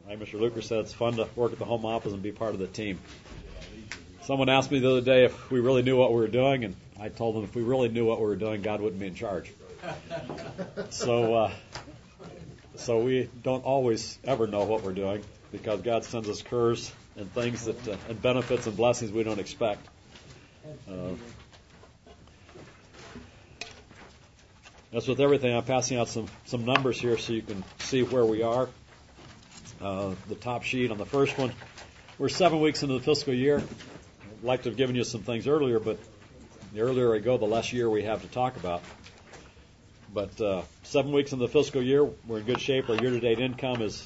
like Mr. Luker said, it's fun to work at the home office and be part of the team. Someone asked me the other day if we really knew what we were doing, and I told them if we really knew what we were doing, God wouldn't be in charge. So we don't always ever know what we're doing because God sends us curves and things that and benefits and blessings we don't expect. That's with everything. I'm passing out some numbers here so you can see where we are. The top sheet on the first one. We're 7 weeks into the fiscal year. I'd like to have given you some things earlier, but the earlier I go, the less year we have to talk about. But 7 weeks into the fiscal year, we're in good shape. Our year-to-date income is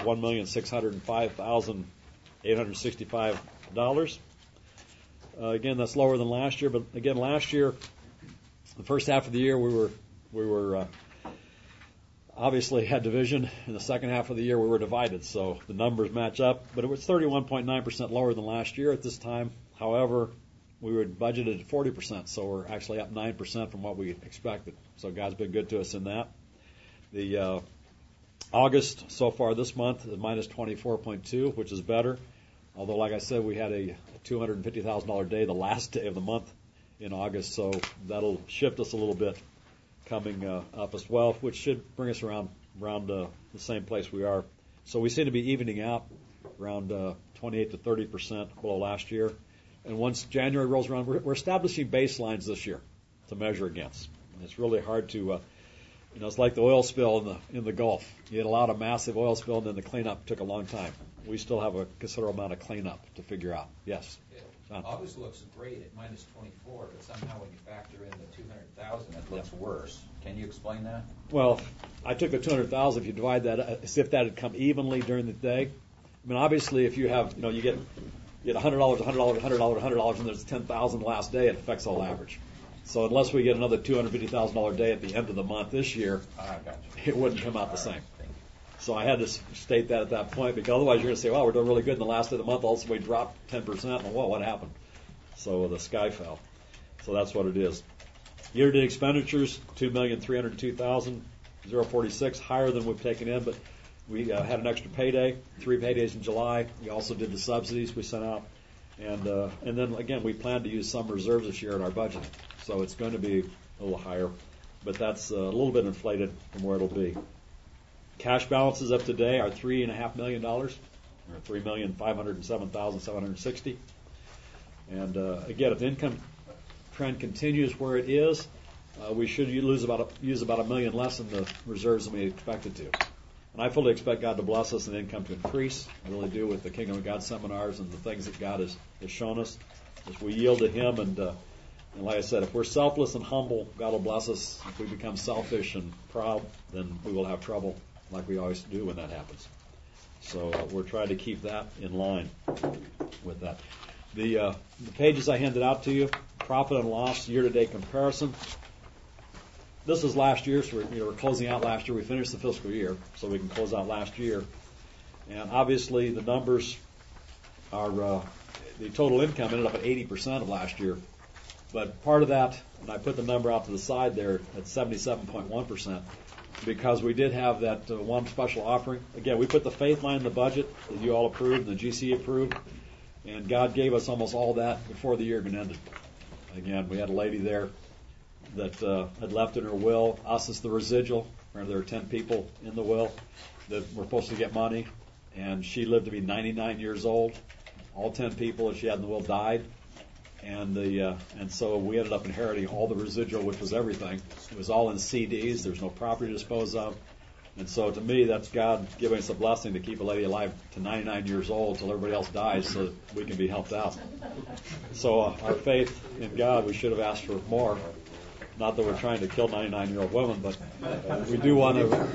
$1,605,865. Again, that's lower than last year. But again, last year, the first half of the year, we were obviously had division. In the second half of the year, we were divided. So the numbers match up. But it was 31.9% lower than last year at this time. However, we were budgeted at 40%, so we're actually up 9% from what we expected. So God's been good to us in that. The August so far this month is minus 24.2, which is better. Although, like I said, we had a $250,000 day the last day of the month in August, so that'll shift us a little bit coming up as well, which should bring us around the same place we are. So we seem to be evening out around 28 to 30% below last year. And once January rolls around, we're establishing baselines this year to measure against. And it's really hard to, it's like the oil spill in the Gulf. You had a lot of massive oil spill, and then the cleanup took a long time. We still have a considerable amount of cleanup to figure out. Yes. August looks great at minus 24, but somehow when you factor in the 200,000, it looks worse. Can you explain that? Well, I took the 200,000. If you divide that, as if that had come evenly during the day. I mean, obviously, if you have, you get $100, $100, $100, $100, and there's 10,000 the last day, it affects all average. So unless we get another $250,000 day at the end of the month this year, it wouldn't come out the same. So I had to state that at that point, because otherwise you're going to say, well, we're doing really good in the last day of the month. All of a sudden we dropped 10%. And, whoa, what happened? So the sky fell. So that's what it is. Year-to-date expenditures, $2,302,046, higher than we've taken in, but we had an extra payday, 3 paydays in July. We also did the subsidies we sent out. And then, again, we plan to use some reserves this year in our budget. So it's going to be a little higher, but that's a little bit inflated from where it'll be. Cash balances up today are $3.5 million, or $3,507,760. And again, if the income trend continues where it is, we should use about $1 million less in the reserves than we expected to. And I fully expect God to bless us and income to increase. I really do, with the Kingdom of God seminars and the things that God has shown us. As we yield to Him, and like I said, if we're selfless and humble, God will bless us. If we become selfish and proud, then we will have trouble, like we always do when that happens. So we're trying to keep that in line with that. The pages I handed out to you, profit and loss year-to-date comparison. This is last year, so we're closing out last year. We finished the fiscal year, so we can close out last year. And obviously the numbers are, the total income ended up at 80% of last year. But part of that, and I put the number out to the side there at 77.1%, because we did have that one special offering. Again, we put the faith line in the budget that you all approved and the GC approved, and God gave us almost all that before the year even ended. Again, we had a lady there that had left in her will, us as the residual. Remember, there were 10 people in the will that were supposed to get money, and she lived to be 99 years old. All 10 people that she had in the will died, and so we ended up inheriting all the residual, which was everything. It was all in CDs. There's no property to dispose of. And so to me, that's God giving us a blessing to keep a lady alive to 99 years old till everybody else dies so that we can be helped out. So our faith in God, we should have asked for more. Not that we're trying to kill 99-year-old women, but we do want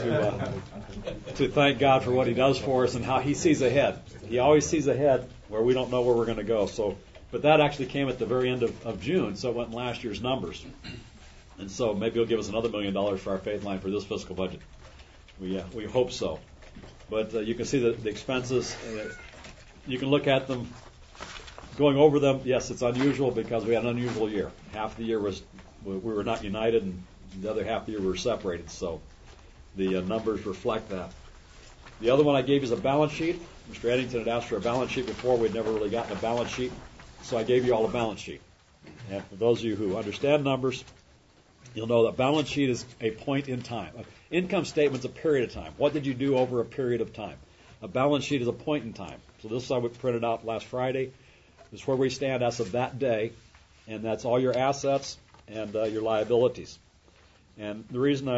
to thank God for what He does for us and how He sees ahead. He always sees ahead where we don't know where we're going to go. So, but that actually came at the very end of June, so it went in last year's numbers. And so maybe He'll give us another $1 million for our faith line for this fiscal budget. We hope so. But you can see the expenses. You can look at them, going over them. Yes, it's unusual because we had an unusual year. Half the year we were not united, and the other half of the year we were separated. So the numbers reflect that. The other one I gave you is a balance sheet. Mr. Eddington had asked for a balance sheet before. We'd never really gotten a balance sheet, so I gave you all a balance sheet. And for those of you who understand numbers, you'll know that balance sheet is a point in time. An income statement's a period of time. What did you do over a period of time? A balance sheet is a point in time. So this is how we printed out last Friday. This is where we stand as of that day, and that's all your assets and your liabilities. And the reason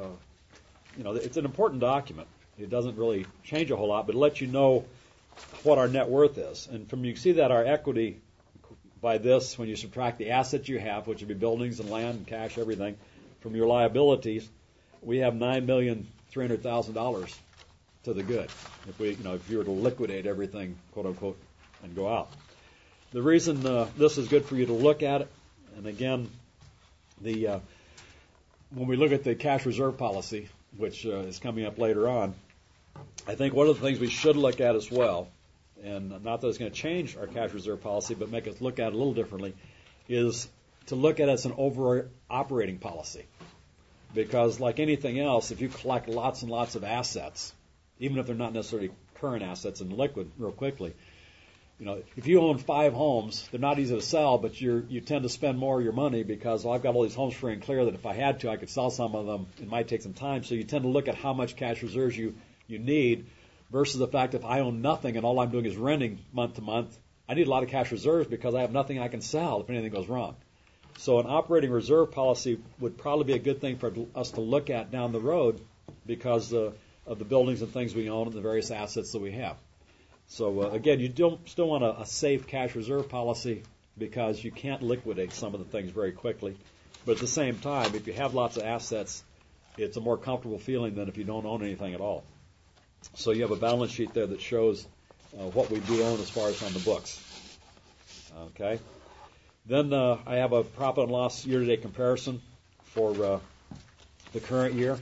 it's an important document. It doesn't really change a whole lot, but it lets you know what our net worth is. And from you can see that our equity by this, when you subtract the assets you have, which would be buildings and land and cash, everything, from your liabilities, we have $9,300,000 to the good. If you were to liquidate everything, quote unquote, and go out. The reason this is good for you to look at it, and again, when we look at the cash reserve policy, which is coming up later on, I think one of the things we should look at as well, and not that it's going to change our cash reserve policy, but make us look at it a little differently, is to look at it as an operating policy. Because like anything else, if you collect lots and lots of assets, even if they're not necessarily current assets and liquid real quickly, if you own 5 homes, they're not easy to sell, but you tend to spend more of your money because, I've got all these homes free and clear that if I had to, I could sell some of them. It might take some time. So you tend to look at how much cash reserves you need versus the fact if I own nothing and all I'm doing is renting month to month, I need a lot of cash reserves because I have nothing I can sell if anything goes wrong. So an operating reserve policy would probably be a good thing for us to look at down the road because of the buildings and things we own and the various assets that we have. So again, you still want a safe cash reserve policy because you can't liquidate some of the things very quickly. But at the same time, if you have lots of assets, it's a more comfortable feeling than if you don't own anything at all. So you have a balance sheet there that shows what we do own as far as on the books. Okay. Then I have a profit and loss year-to-date comparison for the current year,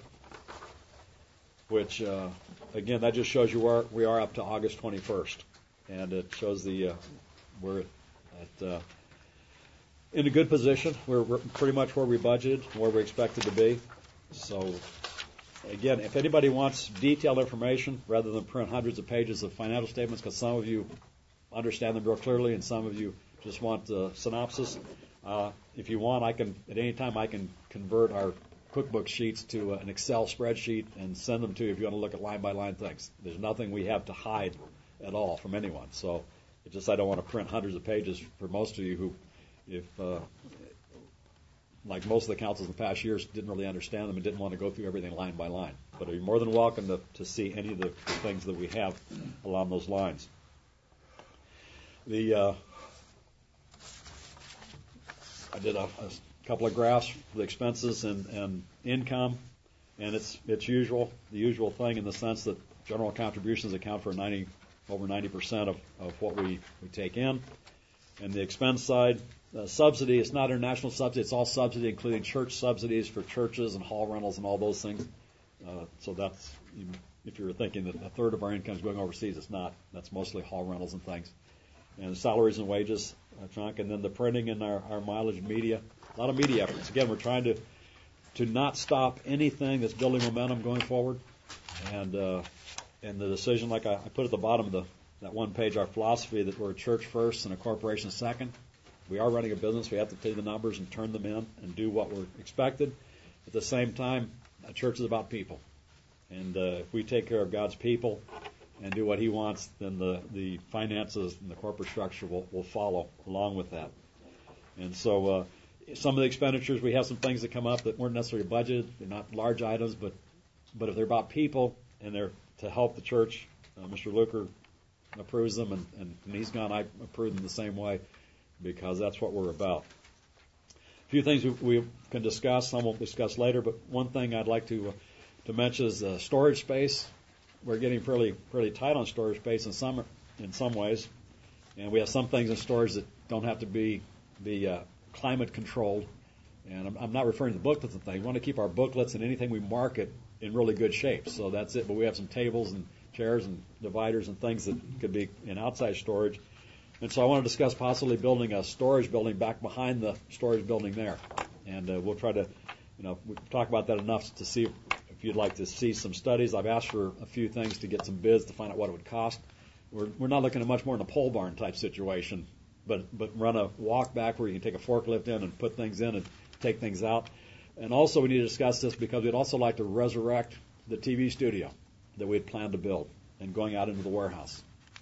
which again, that just shows you where we are up to August 21st, and it shows we're in a good position. We're pretty much where we budgeted, where we expected to be. So, again, if anybody wants detailed information rather than print hundreds of pages of financial statements, because some of you understand them real clearly and some of you just want the synopsis, if you want, at any time I can convert our QuickBooks sheets to an Excel spreadsheet and send them to you if you want to look at line-by-line things. There's nothing we have to hide at all from anyone. So it's just I don't want to print hundreds of pages for most of you who, like most of the councils in the past years, didn't really understand them and didn't want to go through everything line by line. But you're more than welcome to see any of the things that we have along those lines. I did a couple of graphs for the expenses and income, and it's the usual thing in the sense that general contributions account for over 90% of what we take in. And the expense side, subsidy, it's not international subsidy, it's all subsidy, including church subsidies for churches and hall rentals and all those things. So that's, if you're thinking that a third of our income is going overseas, it's not. That's mostly hall rentals and things. And salaries and wages chunk, and then the printing and our mileage and media. A lot of media efforts. Again, we're trying to not stop anything that's building momentum going forward. And the decision, like I put at the bottom of that one page, our philosophy that we're a church first and a corporation second. We are running a business. We have to take the numbers and turn them in and do what we're expected. At the same time, a church is about people. And if we take care of God's people and do what He wants, then the finances and the corporate structure will follow along with that. And so some of the expenditures, we have some things that come up that weren't necessarily budgeted. They're not large items, but if they're about people and they're to help the church, Mr. Luker approves them, and when he's gone, I approve them the same way because that's what we're about. A few things we can discuss, some we'll discuss later, but one thing I'd like to mention is storage space. We're getting fairly tight on storage space in some ways, and we have some things in storage that don't have to be climate controlled. And I'm not referring to the booklets and things. We want to keep our booklets and anything we market in really good shape. So that's it. But we have some tables and chairs and dividers and things that could be in outside storage. And so I want to discuss possibly building a storage building back behind the storage building there. And we'll try to, we talk about that enough to see if if you'd like to see some studies, I've asked for a few things to get some bids to find out what it would cost. We're not looking at much more than a pole barn type situation, but run a walk back where you can take a forklift in and put things in and take things out. And also we need to discuss this because we'd also like to resurrect the TV studio that we had planned to build and going out into the warehouse.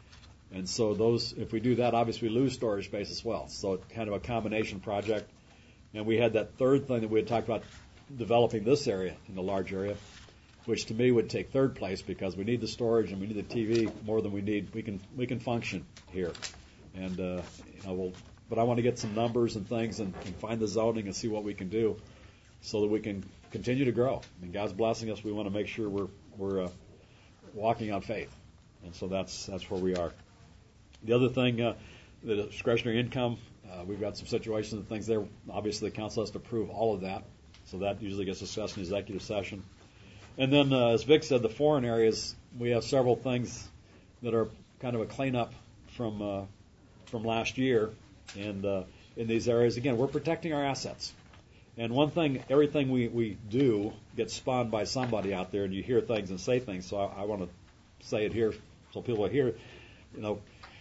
And so if we do that, obviously we lose storage space as well. So it's kind of a combination project. And we had that third thing that we had talked about, developing this area in the large area, which to me would take third place because we need the storage and we need the TV more than we need. We can function here. And, but I want to get some numbers and things and find the zoning and see what we can do so that we can continue to grow. I mean, God's blessing us. We want to make sure we're walking on faith. And so that's where we are. The other thing, the discretionary income, we've got some situations and things there. Obviously, the council has to approve all of that. So that usually gets discussed in executive session. And then, as Vic said, the foreign areas, we have several things that are kind of a cleanup from last year. And in these areas, again, we're protecting our assets. And one thing, everything we do gets spawned by somebody out there, and you hear things and say things. So I want to say it here so people hear. Now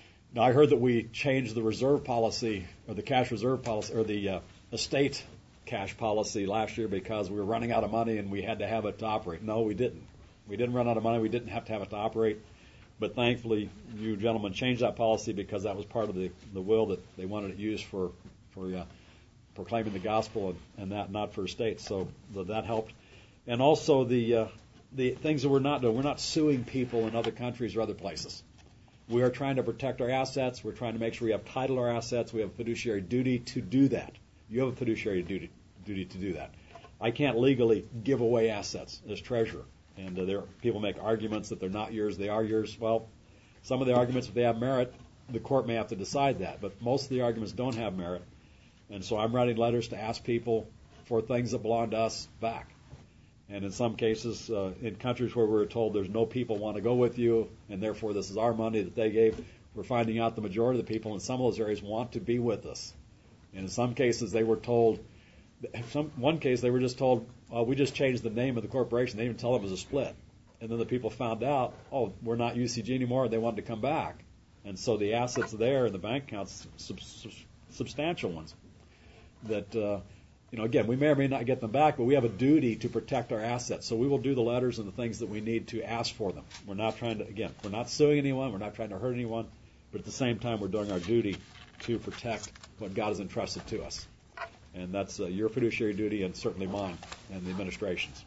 I heard that we changed the reserve policy, or the cash reserve policy, or the estate cash policy last year because we were running out of money and we had to have it to operate. No, we didn't. We didn't run out of money. We didn't have to have it to operate. But thankfully, you gentlemen changed that policy because that was part of the will that they wanted it used for proclaiming the gospel and that, not for estates. So that helped. And also the things that we're not doing. We're not suing people in other countries or other places. We are trying to protect our assets. We're trying to make sure we have title to our assets. We have a fiduciary duty to do that. You have a fiduciary duty to do that. I can't legally give away assets as treasurer. And people make arguments that they're not yours, they are yours. Well, some of the arguments, if they have merit, the court may have to decide that. But most of the arguments don't have merit. And so I'm writing letters to ask people for things that belong to us back. And in some cases, in countries where we're told there's no people want to go with you, and therefore this is our money that they gave, we're finding out the majority of the people in some of those areas want to be with us. And in some cases, they were told, one case they were just told, we just changed the name of the corporation. They didn't tell them it was a split. And then the people found out, we're not UCG anymore. They wanted to come back. And so the assets there in the bank accounts, substantial ones, that, again, we may or may not get them back, but we have a duty to protect our assets. So we will do the letters and the things that we need to ask for them. We're not trying to, again, we're not suing anyone. We're not trying to hurt anyone. But at the same time, we're doing our duty to protect what God has entrusted to us. And that's your fiduciary duty and certainly mine and the administration's.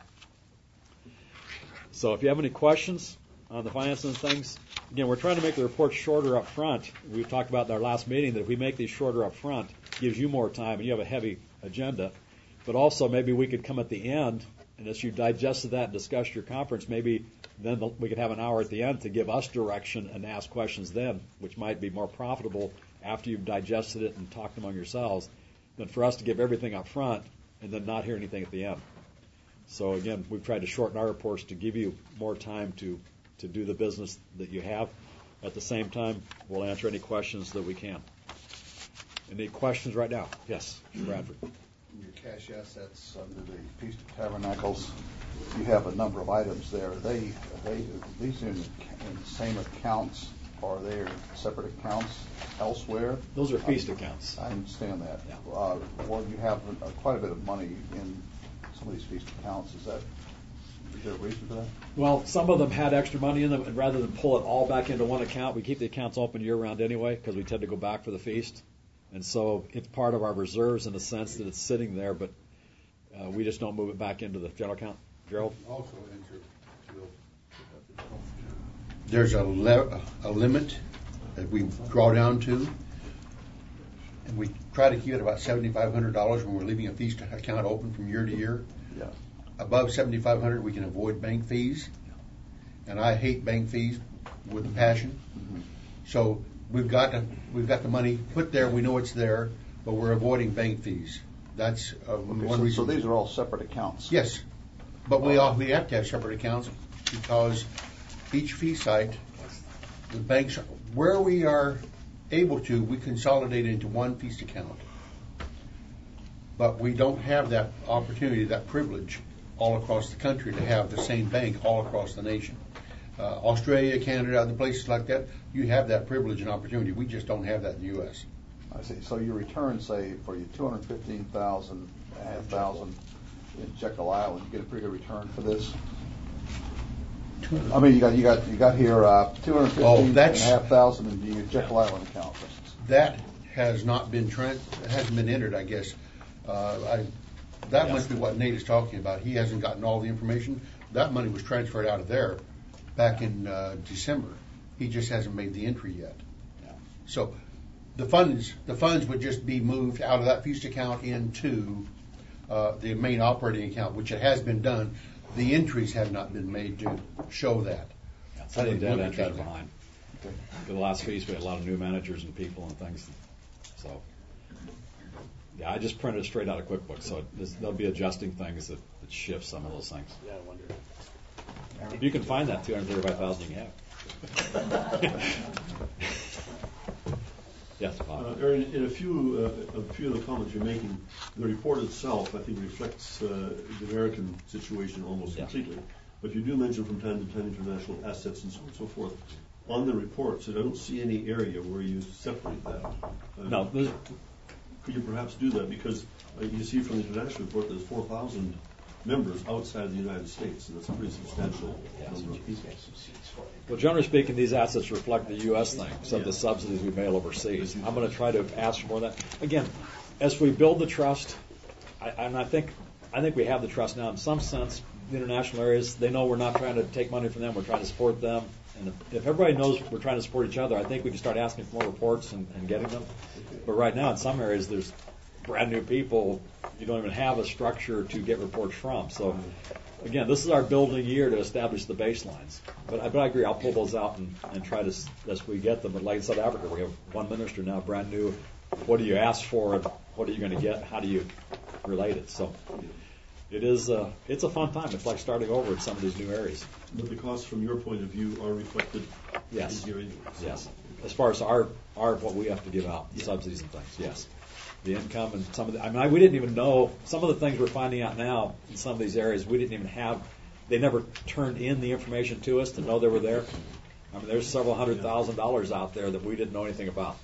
So if you have any questions on the finances and things, again, we're trying to make the report shorter up front. We talked about in our last meeting that if we make these shorter up front, it gives you more time and you have a heavy agenda. But also maybe we could come at the end, and as you digested that and discussed your conference, maybe then we could have an hour at the end to give us direction and ask questions then, which might be more profitable after you've digested it and talked among yourselves, than for us to give everything up front and then not hear anything at the end. So again, we've tried to shorten our reports to give you more time to do the business that you have. At the same time, we'll answer any questions that we can. Any questions right now? Yes, Bradford. Your cash assets under the Feast of Tabernacles, you have a number of items there. Are these in the same accounts, or are they separate accounts elsewhere? Those are feast accounts. I understand that. Yeah. Well, you have quite a bit of money in some of these feast accounts. Is there a reason for that? Well, some of them had extra money in them, and rather than pull it all back into one account, we keep the accounts open year-round anyway because we tend to go back for the feast. And so it's part of our reserves in the sense that it's sitting there, but we just don't move it back into the general account. Gerald? Also, there's a limit that we draw down to, and we try to keep it about $7,500 when we're leaving a feast account open from year to year. Yeah. Above $7,500, we can avoid bank fees, and I hate bank fees with a passion. Mm-hmm. So we've got the money put there. We know it's there, but we're avoiding bank fees. That's one reason. So these are all separate accounts. Yes, but we have to have separate accounts because each fee site, the banks, where we are able to, we consolidate into one feast account. But we don't have that opportunity, that privilege, all across the country to have the same bank all across the nation. Australia, Canada, other places like that, you have that privilege and opportunity. We just don't have that in the U.S. I see. So your return, say, for your 215,000, in Jekyll Island, you get a pretty good return for this. I mean, you got here 215,500 in your Jekyll Island account, for instance. That has not been hasn't been entered, I guess. That must be what Nate is talking about. He hasn't gotten all the information. That money was transferred out of there back in December. He just hasn't made the entry yet. Yeah. So the funds would just be moved out of that feast account into the main operating account, which it has been done. The entries have not been made to show that. Yeah, so I think that entries behind. Okay. For the last feast, we had a lot of new managers and people and things. So, yeah, I just printed it straight out of QuickBooks, so they'll be adjusting things that shift some of those things. Yeah, I wonder. If you can find that 235,000, you can have it. Yes, Bob. Aaron, in a few of the comments you're making, the report itself, I think, reflects the American situation almost completely. But you do mention from time to time international assets and so on and so forth. On the report, so I don't see any area where you separate that. No. Could you perhaps do that? Because you see from the international report there's 4,000 members outside the United States, and that's a pretty substantial number of people. Well, generally speaking, these assets reflect the U.S. thing, except the subsidies we mail overseas. I'm going to try to ask for more of that. Again, as we build the trust, I think we have the trust now in some sense. The international areas, they know we're not trying to take money from them, we're trying to support them. And if everybody knows we're trying to support each other, I think we can start asking for more reports and getting them. But right now, in some areas, there's brand new people. You don't even have a structure to get reports from. So, again, this is our building year to establish the baselines. But I agree, I'll pull those out and try to, as we get them. But like in South Africa, we have one minister now, brand new. What do you ask for? And what are you going to get? How do you relate it? So it's a fun time. It's like starting over in some of these new areas. But the costs from your point of view are reflected in here anyway. Yes. As far as our what we have to give out, subsidies and things, yes. The income and some of the, we didn't even know, some of the things we're finding out now in some of these areas, we didn't even have, they never turned in the information to us to know they were there. I mean, there's several $100,000 out there that we didn't know anything about.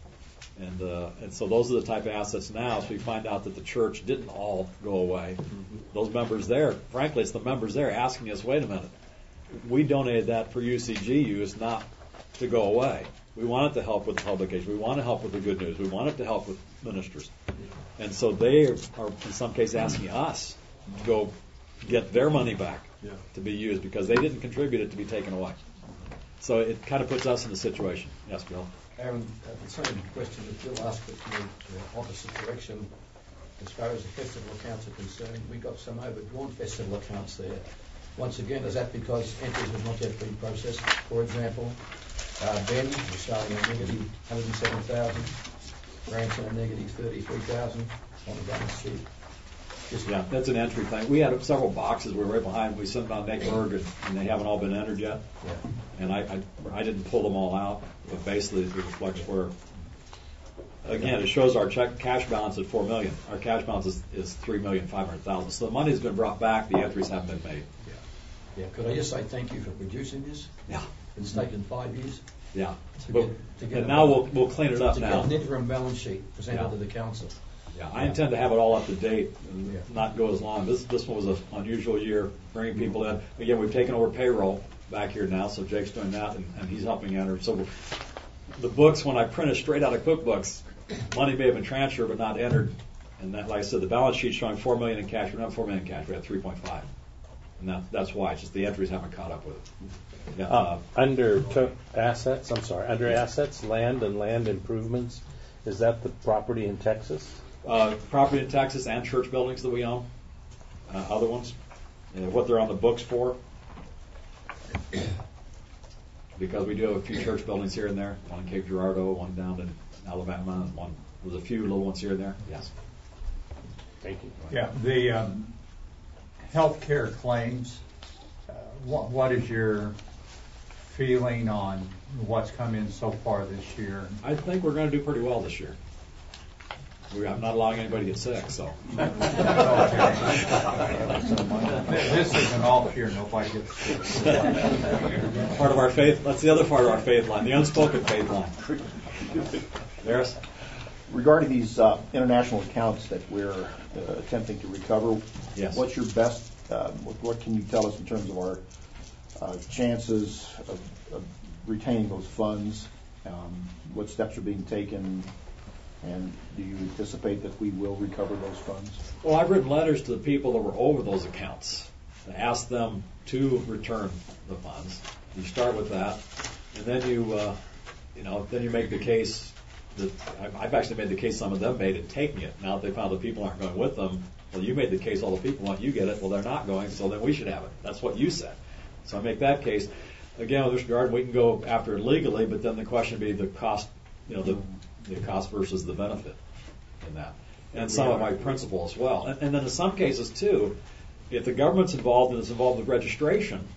And so those are the type of assets now, so we find out that the church didn't all go away. Those members there, frankly, it's the members there asking us, wait a minute, we donated that for UCG use, not to go away. We want it to help with the publication. We want to help with the good news. We want it to help with ministers. And so they are, in some cases, asking us to go get their money back to be used because they didn't contribute it to be taken away. So it kind of puts us in the situation. Yes, Bill? Aaron, the same question that Bill asked, but in the opposite direction. As far as the festival accounts are concerned, we got some overdrawn festival accounts there. Once again, is that because entries have not yet been processed? For example, Ben was showing a negative 107,000, Branson a negative 33,000 on the balance sheet. Yeah, that's an entry thing. We had several boxes. We were right behind. We sent them out to NACBERG, and they haven't all been entered yet. Yeah. And I didn't pull them all out, but basically it reflects where. Again, it shows our cash balance at $4 million. Our cash balance is $3,500,000. So the money's been brought back. The entries haven't been made. Yeah. Could I just say thank you for producing this? Yeah. It's taken 5 years. Yeah. And now we'll clean it up to now. get an interim balance sheet presented to the council. Yeah, I intend to have it all up to date and not go as long. This one was an unusual year, bringing people in. Again, we've taken over payroll back here now, so Jake's doing that, and he's helping enter. So the books, when I printed straight out of QuickBooks, money may have been transferred but not entered. And that, like I said, the balance sheet's showing $4 million in cash. We don't have $4 million in cash. We have 3.5. And that's why. It's just the entries haven't caught up with it. Yeah. Under assets, land and land improvements, is that the property in Texas? Property in Texas and church buildings that we own, other ones, and what they're on the books for. Because we do have a few church buildings here and there, one in Cape Girardeau, one down in Alabama, and there's a few little ones here and there. Yes. Thank you. Yeah, the health care claims, what is your feeling on what's come in so far this year? I think we're going to do pretty well this year. I'm not allowing anybody to get sick, so. This is an off year, nobody gets. Part of our faith, that's the other part of our faith line, the unspoken faith line. There's? Regarding these international accounts that we're attempting to recover, Yes. what's your best, what can you tell us in terms of our chances of retaining those funds? What steps are being taken, and do you anticipate that we will recover those funds? Well, I've written letters to the people that were over those accounts to ask them to return the funds. You start with that, and then then you make the case that I've actually made the case some of them made in taking it. Now, if they found that people aren't going with them, well, you made the case all the people want, you get it. Well, they're not going, so then we should have it. That's what you said. So I make that case. Again, with this regard, we can go after it legally, but then the question would be the cost, the cost versus the benefit in that. And some of my principle as well. And then in some cases, too, if the government's involved and it's involved with registration,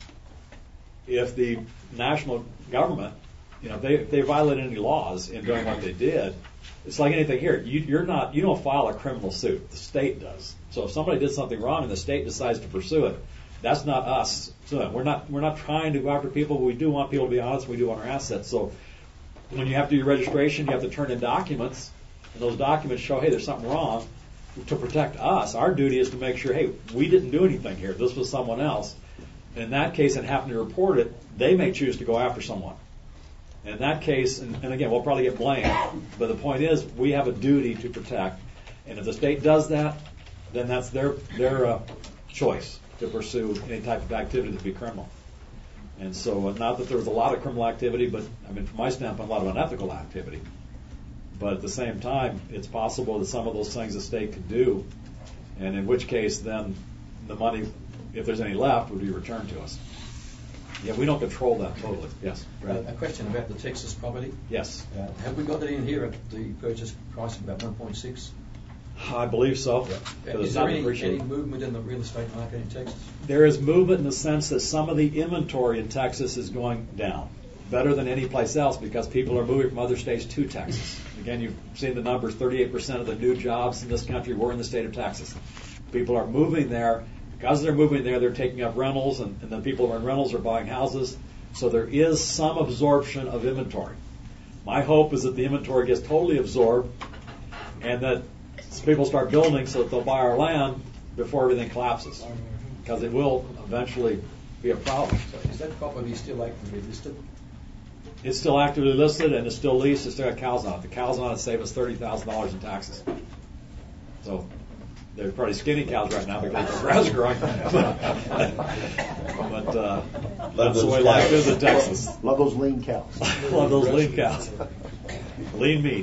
if the national government, if they violate any laws in doing what they did, it's like anything here. You don't file a criminal suit. The state does. So if somebody did something wrong and the state decides to pursue it, that's not us. So we're not trying to go after people. We do want people to be honest. We do want our assets. So when you have to do your registration, you have to turn in documents, and those documents show, hey, there's something wrong. To protect us, our duty is to make sure, hey, we didn't do anything here. This was someone else. In that case, and happen to report it, they may choose to go after someone. In that case, and again, we'll probably get blamed, but the point is, we have a duty to protect. And if the state does that, then that's their choice to pursue any type of activity that would be criminal. And so, not that there was a lot of criminal activity, but from my standpoint, a lot of unethical activity. But at the same time, it's possible that some of those things the state could do, and in which case, then the money, if there's any left, would be returned to us. Yeah, we don't control that totally. Yes. A question about the Texas property. Yes. Have we got it in here at the purchase price of about 1.6? I believe so. Is there any movement in the real estate market in Texas? There is movement in the sense that some of the inventory in Texas is going down, better than any place else, because people are moving from other states to Texas. Again, you've seen the numbers, 38% of the new jobs in this country were in the state of Texas. People are moving there. Because they're moving there, they're taking up rentals, and the people who are in rentals are buying houses. So there is some absorption of inventory. My hope is that the inventory gets totally absorbed and that people start building so that they'll buy our land before everything collapses, because it will eventually be a problem. So is that property still actively listed? It's still actively listed and it's still leased. It's still got cows on it. The cows on it save us $30,000 in taxes. So they're probably skinny cows right now because the grass is growing. but that's the way life is in Texas. Love those lean cows. Love those lean cows. Lean meat.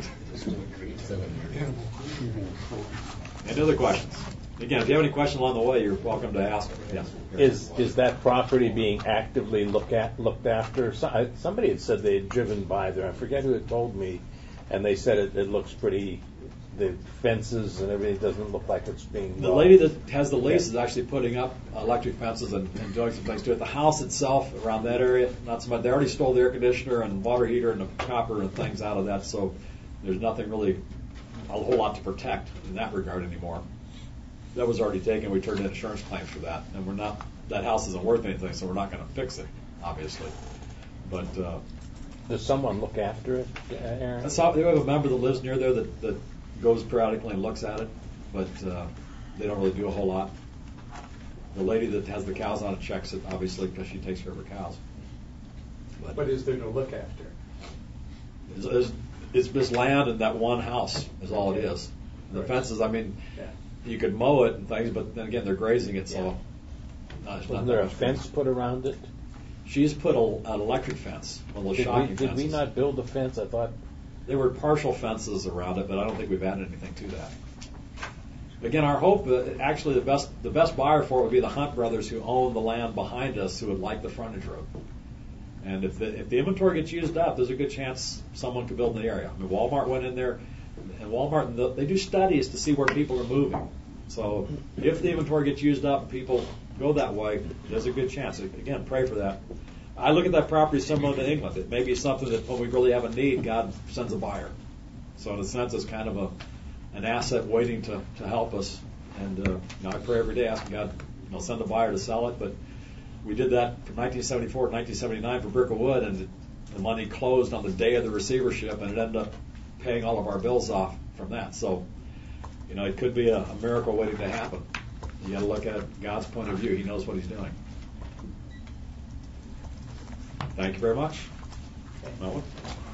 Any other questions? Again, if you have any questions along the way, you're welcome to ask them. Yes. Is that property being actively looked after? Somebody had said they had driven by there. I forget who had told me, and they said it looks pretty. The fences and everything doesn't look like it's being. The lady that has the lease is actually putting up electric fences and doing some things to it. The house itself, around that area, not so much. They already stole the air conditioner and water heater and the copper and things out of that, so there's nothing really a whole lot to protect in that regard anymore. That was already taken. We turned in insurance claims for that, and we're not. That house isn't worth anything, so we're not going to fix it, obviously. But does someone look after it, Aaron? We have a member that lives near there that goes periodically and looks at it, but they don't really do a whole lot. The lady that has the cows on it checks it, obviously, because she takes care of her cows. What is there to look after? It's this land and that one house is all it is. The fences, you could mow it and things, but then again, they're grazing it, so. Wasn't there a fence put around it? She's put an electric fence, one of those shocking fences. Did we not build a fence? I thought. There were partial fences around it, but I don't think we've added anything to that. Again, our hope, actually, the best buyer for it would be the Hunt brothers who own the land behind us, who would like the frontage road. And if the inventory gets used up, there's a good chance someone could build in the area. Walmart went in there, and Walmart, they do studies to see where people are moving. So if the inventory gets used up and people go that way, there's a good chance. Again, pray for that. I look at that property similar to England. It may be something that when we really have a need, God sends a buyer. So in a sense, it's kind of an asset waiting to help us. And I pray every day, asking God, send a buyer to sell it. But we did that from 1974 to 1979 for Brick of Wood, and the money closed on the day of the receivership, and it ended up paying all of our bills off from that. So, it could be a miracle waiting to happen. You got to look at God's point of view. He knows what He's doing. Thank you very much. Melvin?